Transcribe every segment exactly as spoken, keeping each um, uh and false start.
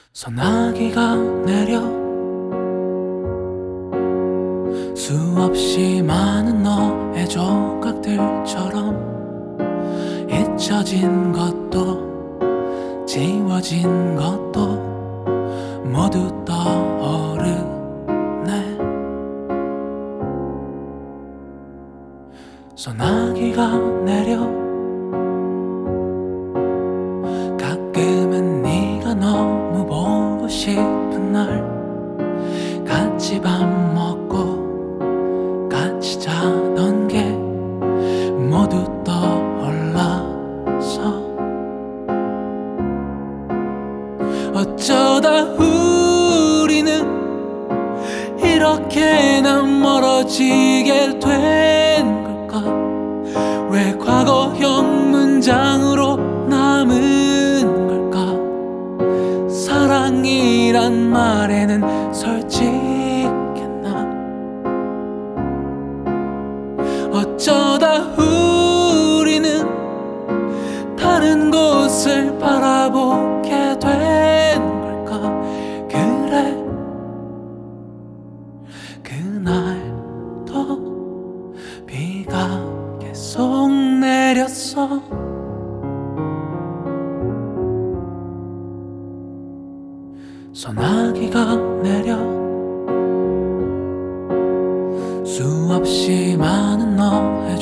소나기가 내려 수없이 많은 너의 조각들처럼 잊혀진 것도 지워진 것도 모두 떠오르네. 소나기가 내려 가끔은 네가 너무 보고 싶은 날 같이 밥 먹고 같이 자던 게 모두 떠올라서 어쩌다 우리는 이렇게나 멀어지게 된 걸까? 왜 과거형 문장으로 남은 걸까? 사랑이란 말에는 솔직했나? 어쩌다 우리는 다른 곳을 바라보게 된 걸까? 그래, 그날도 비가 계속 내렸어. 소나기가 내려 수없이 많은 너의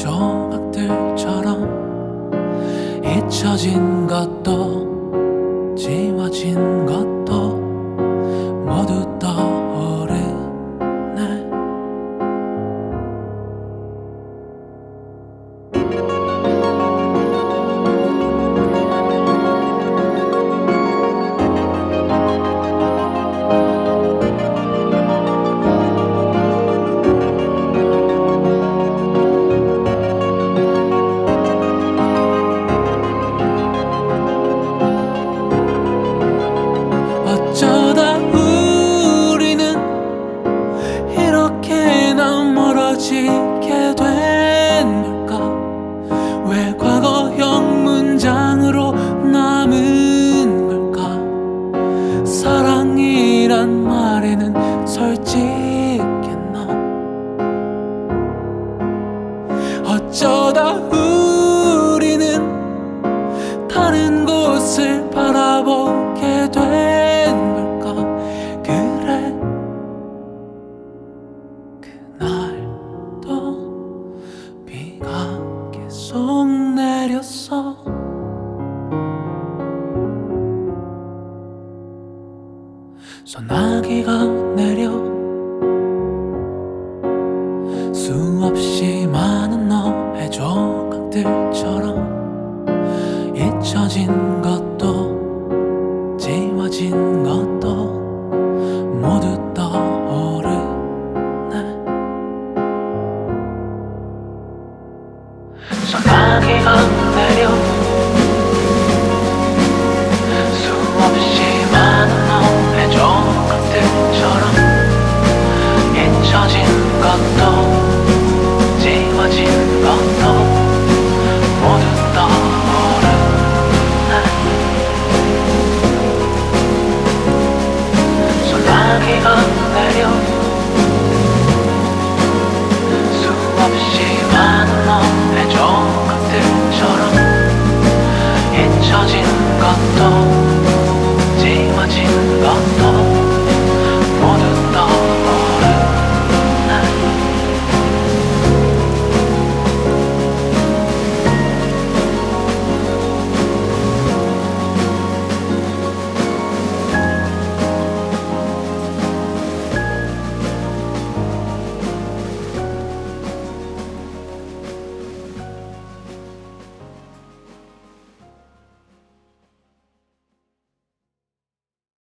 조각들처럼 잊혀진 것도 지워진 것도 모두 떠오르네. 어쩌다 우리는 이렇게나 멀어지게 된 걸까? 왜 과거형 문장으로 남은 걸까? 사랑이란 말에는 솔직했나? 어쩌다 우리는 다른 곳을 바라보게 된 걸까? 그래, 그날도 비가 계속 내렸어. 소나기가 내려 수없이 많은 너의 조각들처럼 잊혀진 것도 지워진 것도